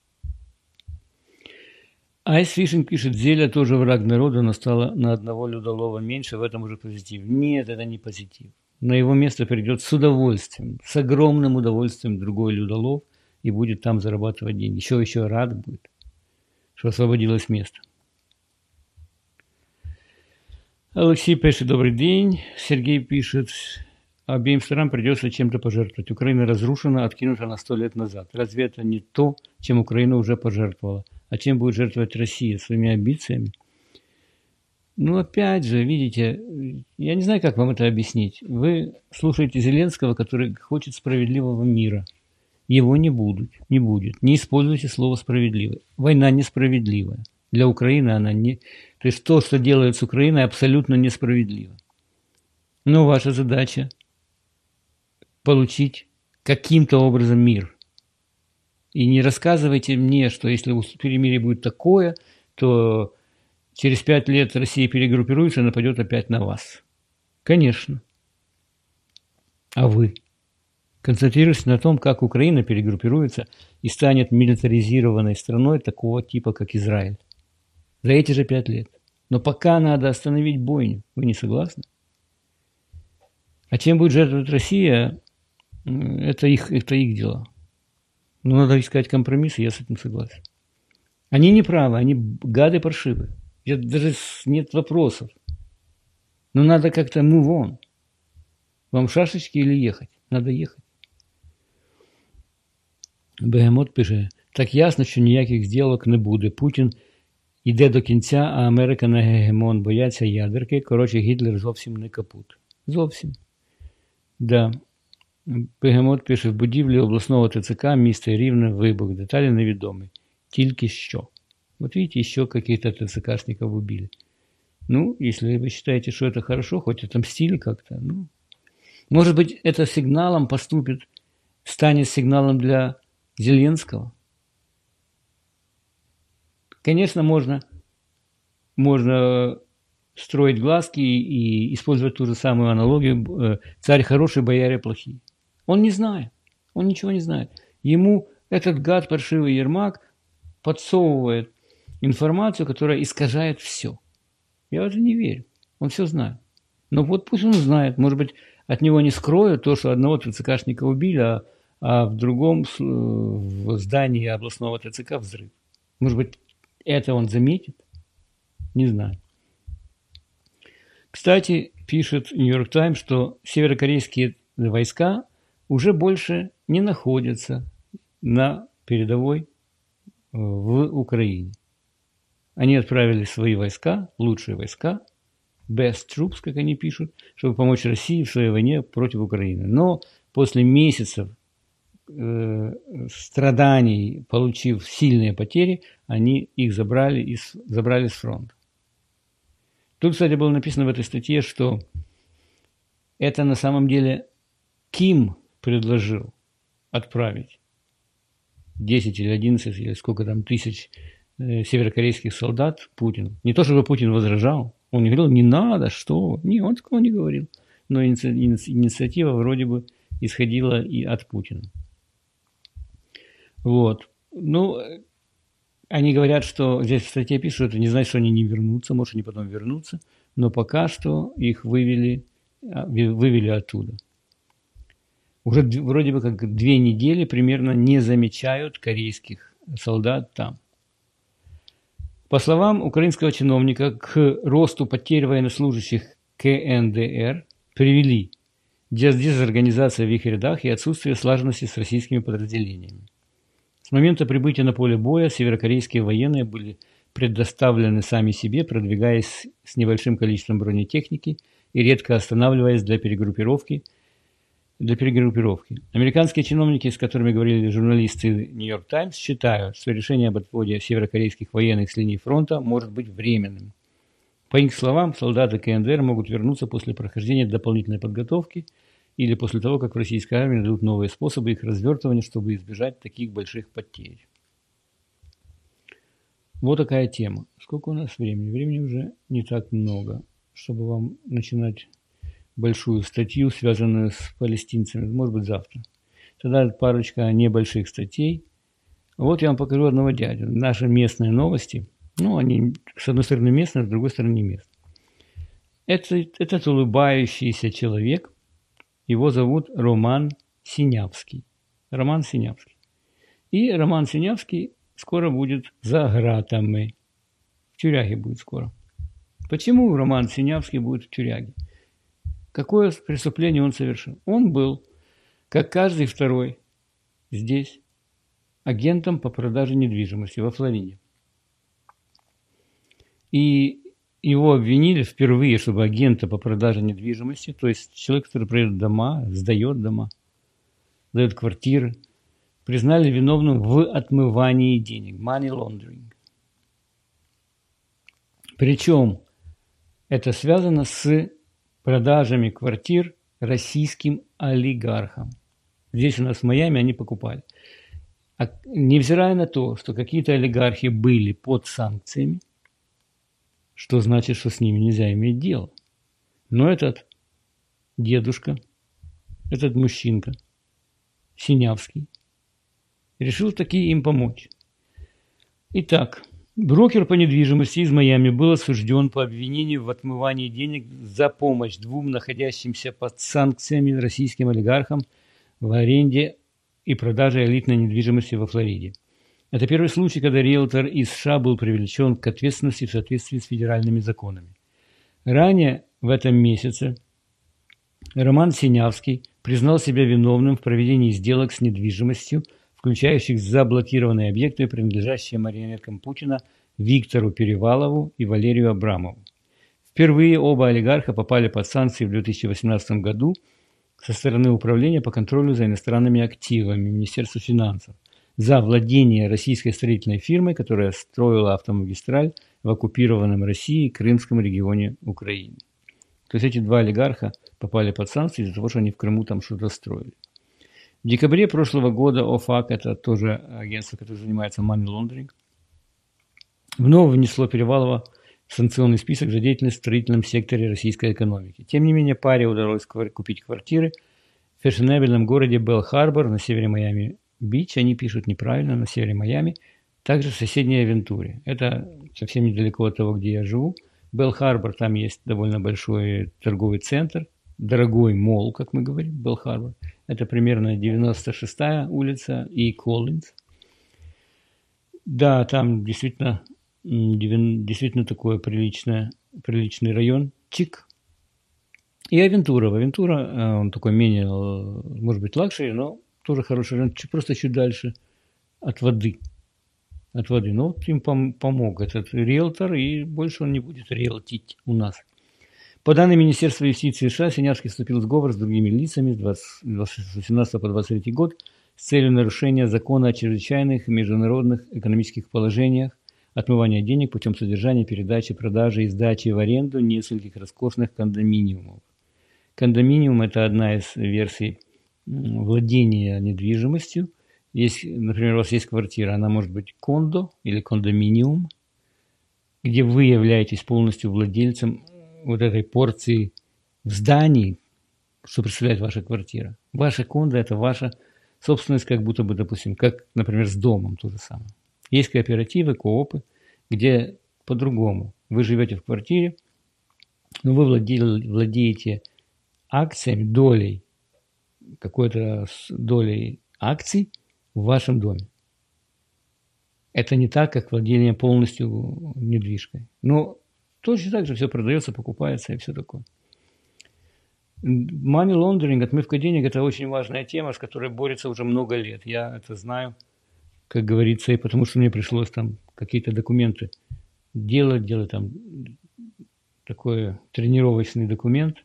Ice Fishing пишет, зелье тоже враг народа, но стало на одного людолова меньше, в этом уже позитив. Нет, это не позитив. На его место придет с удовольствием, с огромным удовольствием другой людолов и будет там зарабатывать деньги. Еще рад будет, что освободилось место. Алексей пишет, добрый день. Сергей пишет, обеим сторонам придется чем-то пожертвовать. Украина разрушена, откинута на 100 лет назад. Разве это не то, чем Украина уже пожертвовала? А чем будет жертвовать Россия? Своими амбициями? Ну, опять же, видите, я не знаю, как вам это объяснить. Вы слушаете Зеленского, который хочет справедливого мира. Его не будет. Не используйте слово «справедливый». Война несправедливая. Для Украины она не... То есть то, что делает с Украиной, абсолютно несправедливо. Но ваша задача получить каким-то образом мир. И не рассказывайте мне, что если перемирие будет такое, то через 5 лет Россия перегруппируется и нападет опять на вас. Конечно. А вы? Концентрируйтесь на том, как Украина перегруппируется и станет милитаризированной страной такого типа, как Израиль. За эти же 5 лет. Но пока надо остановить бойню. Вы не согласны? А чем будет жертвовать Россия, это их дела. Но надо искать компромиссы, я с этим согласен. Они не правы, они гады паршивые. Даже нет вопросов. Но надо как-то move on. Вам шашечки или ехать? Надо ехать. Бегемот пише, так ясно, що ніяких зділок не буде. Путін йде до кінця, а Америка не гегемон, бояться ядерки. Коротше, Гітлер зовсім не капут. Зовсім. Да. Бегемот пише, в будівлі обласного ТЦК міста Рівне вибух. Деталі невідомі. Тільки що. Вот видите, еще каких-то ТЦКшников убили. Ну, если вы считаете, что это хорошо, хоть отомстили как-то, ну, может быть, это сигналом поступит, станет сигналом для Зеленского. Конечно, можно строить глазки и использовать ту же самую аналогию «царь хороший, бояре плохие». Он не знает, он ничего не знает. Ему этот гад паршивый Ермак подсовывает информацию, которая искажает все. Я в это не верю. Он все знает. Но вот пусть он знает. Может быть, от него не скроют то, что одного ТЦКшника убили, а в другом в здании областного ТЦК взрыв. Может быть, это он заметит? Не знаю. Кстати, пишет Нью-Йорк Таймс, что северокорейские войска уже больше не находятся на передовой в Украине. Они отправили свои войска, лучшие войска, best troops, как они пишут, чтобы помочь России в своей войне против Украины. Но после месяцев страданий, получив сильные потери, они их забрали с фронта. Тут, кстати, было написано в этой статье, что это на самом деле Ким предложил отправить 10 или 11 или сколько там тысяч северокорейских солдат Путину. Не то, чтобы Путин возражал, он не говорил, не надо, что вы. Не, он такого не говорил. Но инициатива вроде бы исходила и от Путина. Вот. Ну, они говорят, что здесь в статье пишут, что это не значит, что они не вернутся, может, они потом вернутся, но пока что их вывели оттуда. Уже вроде бы как 2 недели примерно не замечают корейских солдат там. По словам украинского чиновника, к росту потерь военнослужащих КНДР привели дезорганизация в их рядах и отсутствие слаженности с российскими подразделениями. С момента прибытия на поле боя северокорейские военные были предоставлены сами себе, продвигаясь с небольшим количеством бронетехники и редко останавливаясь для перегруппировки. Американские чиновники, с которыми говорили журналисты «Нью-Йорк Таймс», считают, что решение об отводе северокорейских военных с линии фронта может быть временным. По их словам, солдаты КНДР могут вернуться после прохождения дополнительной подготовки или после того, как в российской армии дадут новые способы их развертывания, чтобы избежать таких больших потерь. Вот такая тема. Сколько у нас времени? Времени уже не так много, чтобы вам начинать большую статью, связанную с палестинцами. Может быть, завтра. Тогда парочка небольших статей. Вот я вам покажу одного дядю. Наши местные новости. Ну, они, с одной стороны, местные, с другой стороны, не местные. Этот улыбающийся человек, его зовут Роман Синявский. Роман Синявский. И Роман Синявский скоро будет за гратами. В тюряге будет скоро. Почему Роман Синявский будет в тюряге? Какое преступление он совершил? Он был, как каждый второй, здесь агентом по продаже недвижимости во Флориде. И его обвинили впервые, чтобы агента по продаже недвижимости, то есть человек, который продает дома, сдает квартиры, признали виновным в отмывании денег, money laundering. Причем это связано с продажами квартир российским олигархам. Здесь у нас в Майами они покупали. Невзирая на то, что какие-то олигархи были под санкциями, что значит, что с ними нельзя иметь дело. Но этот дедушка, этот мужчинка, Синявский, решил таки им помочь. Итак, брокер по недвижимости из Майами был осужден по обвинению в отмывании денег за помощь 2 находящимся под санкциями российским олигархам в аренде и продаже элитной недвижимости во Флориде. Это первый случай, когда риэлтор из США был привлечен к ответственности в соответствии с федеральными законами. Ранее в этом месяце Роман Синявский признал себя виновным в проведении сделок с недвижимостью, включающих заблокированные объекты, принадлежащие марионеткам Путина Виктору Перевалову и Валерию Абрамову. Впервые оба олигарха попали под санкции в 2018 году со стороны Управления по контролю за иностранными активами Министерства финансов за владение российской строительной фирмой, которая строила автомагистраль в оккупированном Россией Крымском регионе Украины. То есть эти 2 олигарха попали под санкции из-за того, что они в Крыму там что-то строили. В декабре прошлого года ОФАК, это тоже агентство, которое занимается money laundering, вновь внесло Перевалова в санкционный список за деятельность в строительном секторе российской экономики. Тем не менее, паре удалось купить квартиры в фешенебельном городе Белл-Харбор на севере Майами-Бич. Они пишут неправильно, на севере Майами. Также в соседней Авентуре. Это совсем недалеко от того, где я живу. Белл-Харбор, там есть довольно большой торговый центр, дорогой молл, как мы говорим, Белл-Харбор. Это примерно 96-я улица и Коллинз. Да, там действительно такой приличный райончик. И Авентура. Авентура, он такой менее, может быть, лакшери, но тоже хороший район, просто чуть дальше от воды. Но вот им помог этот риэлтор, и больше он не будет риэлтить у нас. По данным Министерства юстиции США, Синявский вступил в сговор с другими лицами с 18 по 23 год с целью нарушения закона о чрезвычайных международных экономических положениях, отмывания денег путем содержания, передачи, продажи и сдачи в аренду нескольких роскошных кондоминиумов. Кондоминиум – это одна из версий владения недвижимостью, Есть, например, у вас есть квартира, она может быть кондо или кондоминиум, где вы являетесь полностью владельцем вот этой порции в здании, что представляет ваша квартира. Ваша кондо – это ваша собственность, как будто бы, допустим, как, например, с домом то же самое. Есть кооперативы, коопы, где по-другому. Вы живете в квартире, но вы владеете акциями, долей, какой-то долей акций в вашем доме. Это не так, как владение полностью недвижкой. Но точно так же все продается, покупается и все такое. Money laundering, отмывка денег – это очень важная тема, с которой борется уже много лет. Я это знаю, как говорится, и потому что мне пришлось там какие-то документы делать там такой тренировочный документ.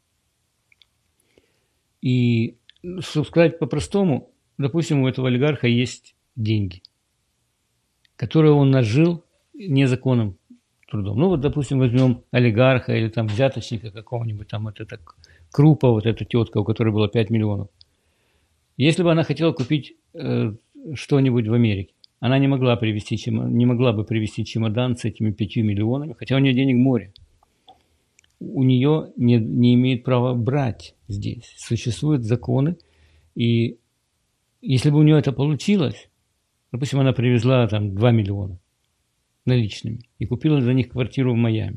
И, чтобы сказать по-простому, допустим, у этого олигарха есть деньги, которые он нажил незаконным трудом. Ну вот, допустим, возьмем олигарха или там взяточника какого-нибудь, там это так, Крупа, вот эта тетка, у которой было 5 миллионов. Если бы она хотела купить что-нибудь в Америке, она не могла бы привезти чемодан с этими 5 миллионами, хотя у нее денег море. У нее не имеет права брать здесь. Существуют законы, и если бы у нее это получилось, допустим, она привезла там 2 миллиона наличными и купила за них квартиру в Майами,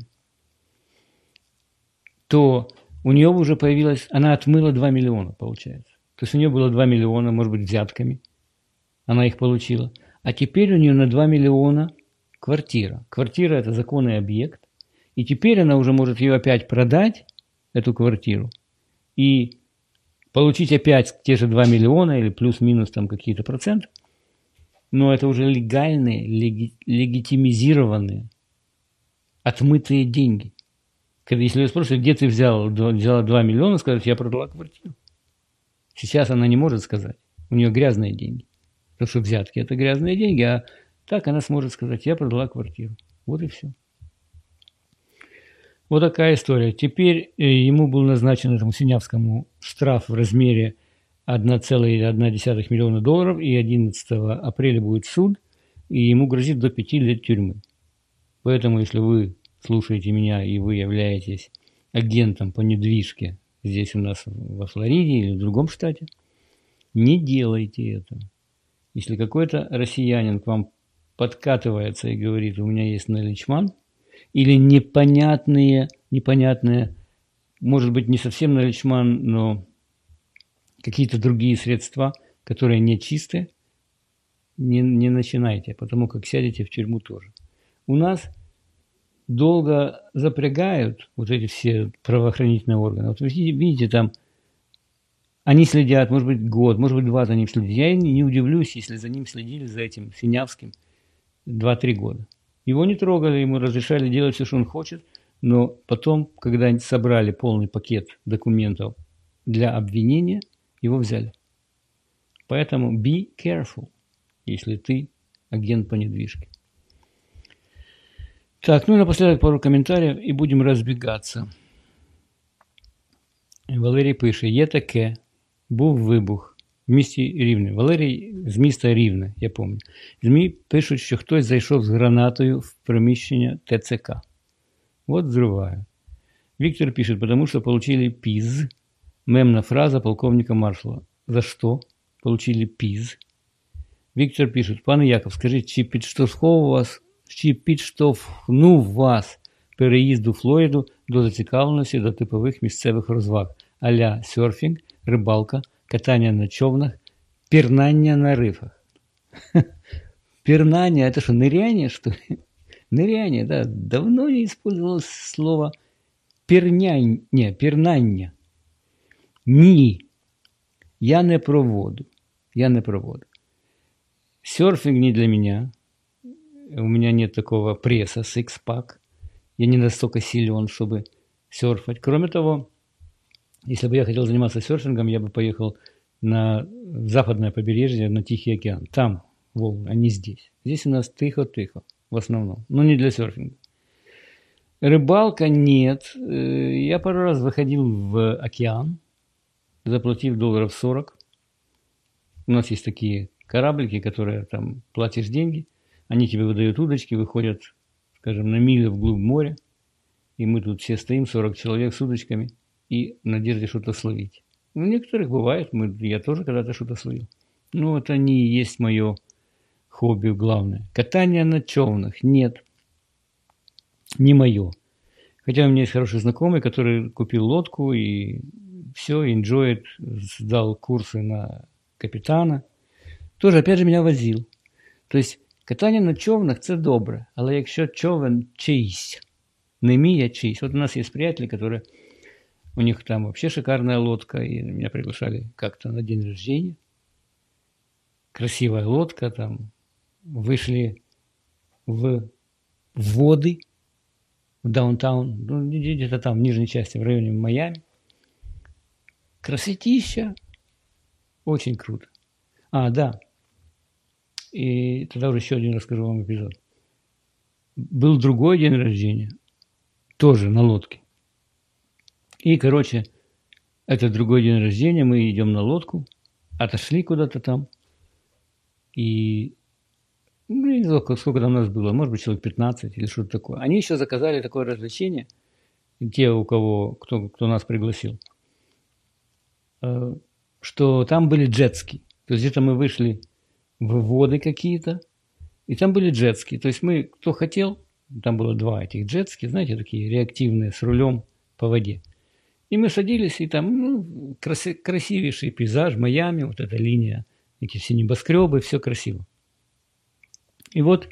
то у нее уже появилась, она отмыла 2 миллиона, получается. То есть у нее было 2 миллиона, может быть, взятками, она их получила. А теперь у нее на 2 миллиона квартира. Квартира – это законный объект. И теперь она уже может ее опять продать, эту квартиру, и получить опять те же 2 миллиона или плюс-минус там какие-то проценты. Но это уже легальные, легитимизированные, отмытые деньги. Если ее спросят, где ты взяла 2 миллиона, сказать, я продала квартиру. Сейчас она не может сказать. У нее грязные деньги. Потому что взятки – это грязные деньги, а так она сможет сказать, я продала квартиру. Вот и все. Вот такая история. Теперь ему был назначен, этому Синявскому, штраф в размере 1,1 миллиона долларов, и 11 апреля будет суд, и ему грозит до 5 лет тюрьмы. Поэтому, если вы слушаете меня и вы являетесь агентом по недвижке здесь у нас во Флориде или в другом штате, не делайте это. Если какой-то россиянин к вам подкатывается и говорит, у меня есть наличман, или непонятные, может быть, не совсем наличман, но какие-то другие средства, которые не чистые, не начинайте, потому как сядете в тюрьму тоже. У нас долго запрягают вот эти все правоохранительные органы. Вот вы видите, там они следят, может быть, год, может быть, 2 за ним следят. Я не удивлюсь, если за ним следили, за этим Синявским, 2-3 года. Его не трогали, ему разрешали делать все, что он хочет, но потом, когда они собрали полный пакет документов для обвинения, его взяли. Поэтому be careful, если ты агент по недвижке. Так, ну и напоследок пару коментарів і будемо розбігатися. Валерій пише, є таке, був вибух в місті Рівне. Валерій з міста Рівне, я пам'ятаю. ЗМІ пишуть, що хтось зайшов з гранатою в приміщення ТЦК. Вот взрываю. Виктор пишет, потому что получили ПИЗ. Мемная фраза полковника Маршала. За что получили ПИЗ? Виктор пишет, пане Яков, скажіть, чи підштовхнув вас переїзд у Флориду до зацікавленості до типових місцевих розваг, а-ля серфінг, рибалка, катання на човнах, пірнання на рифах? Пірнання, это что, ныряние, что ли? Ныряние, да. Давно не использовалось слово пірнання. Ні. Я не проводу. Серфинг не для меня. У меня нет такого пресса, сикс-пак. Я не настолько силен, чтобы серфать. Кроме того, если бы я хотел заниматься серфингом, я бы поехал на западное побережье, на Тихий океан. Там волны, а не здесь. Здесь у нас тихо-тихо, в основном. Но не для серфинга. Рыбалка нет. Я пару раз выходил в океан, заплатив $40. У нас есть такие кораблики, которые там платишь деньги, они тебе выдают удочки, выходят, скажем, на милю вглубь моря, и мы тут все стоим, 40 человек с удочками, и в надежде что-то словить. Ну, некоторых бывает, я тоже когда-то что-то словил. Ну, вот они и есть мое хобби главное. Катание на човнах нет, не мое. Хотя у меня есть хороший знакомый, который купил лодку и все, enjoyed, сдал курсы на капітана. Тоже, опять же, меня возил. То есть, катание на човнах – це добре. Але якщо човен чийсь, не мій, а чийсь. Вот у нас есть приятели, которые, у них там вообще шикарная лодка, и меня приглашали как-то на день рождения. Красивая лодка, там, вышли в воды, в даунтаун, ну, где-то там, в нижней части, в районе Майами. Красотища. Очень круто. А, да. И тогда уже еще один расскажу вам эпизод. Был другой день рождения, тоже на лодке. И, короче, это другой день рождения, мы идем на лодку, отошли куда-то там, и ну, я не знаю, сколько там нас было, может быть, человек 15 или что-то такое. Они еще заказали такое развлечение, те, у кого, кто нас пригласил, что там были джетски. То есть где-то мы вышли в воды какие-то, и там были джетски. То есть мы, кто хотел, там было 2 этих джетски, знаете, такие реактивные, с рулем по воде. И мы садились, и там ну, красивейший пейзаж, Майами, вот эта линия, эти все небоскребы, все красиво. И вот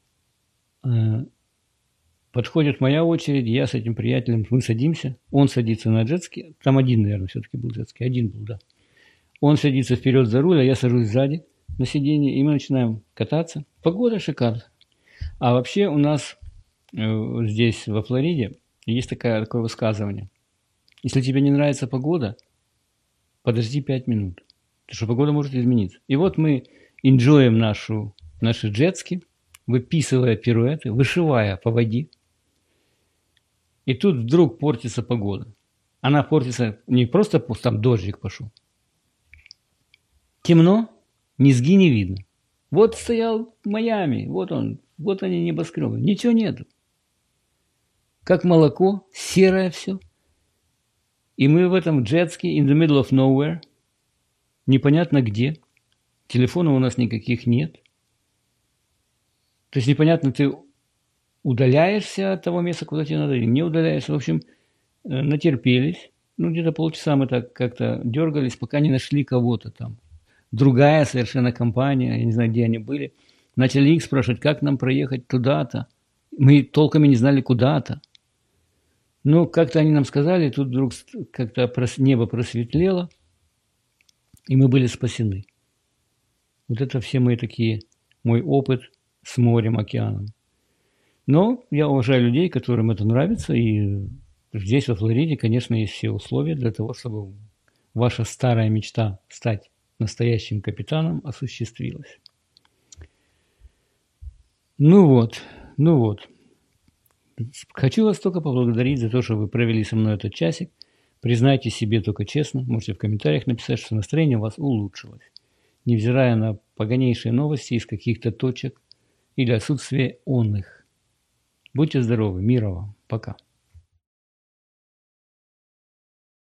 подходит моя очередь, я с этим приятелем, мы садимся, он садится на джетски, там один, наверное, все-таки был джетски, один был, да. Он садится вперед за руль, а я сажусь сзади на сиденье, и мы начинаем кататься. Погода шикарная. А вообще у нас здесь, во Флориде, есть такое высказывание. Если тебе не нравится погода, подожди 5 минут, потому что погода может измениться. И вот мы enjoyим наши джетски, выписывая пируэты, вышивая по воде. И тут вдруг портится погода. Она портится не просто, там дождик пошел. Темно, низги не видно. Вот стоял Майами, вот он, вот они небоскребы. Ничего нету. Как молоко, серое все. И мы в этом джетске, in the middle of nowhere, непонятно где. Телефонов у нас никаких нет. То есть непонятно, ты удаляешься от того места, куда тебе надо, или не удаляешься. В общем, натерпелись. Ну, где-то полчаса мы так как-то дергались, пока не нашли кого-то там. Другая совершенно компания, я не знаю, где они были. Начали их спрашивать, как нам проехать туда-то. Мы толком и не знали, куда-то. Ну, как-то они нам сказали, тут вдруг как-то небо просветлело, и мы были спасены. Вот это все мои такие, мой опыт с морем, океаном. Но я уважаю людей, которым это нравится, и здесь, во Флориде, конечно, есть все условия для того, чтобы ваша старая мечта стать настоящим капитаном осуществилась. Ну вот. Хочу вас только поблагодарить за то, что вы провели со мной этот часик. Признайте себе только честно, можете в комментариях написать, что настроение у вас улучшилось, невзирая на поганейшие новости из каких-то точек или отсутствие онных. Будьте здоровы, мира вам, пока.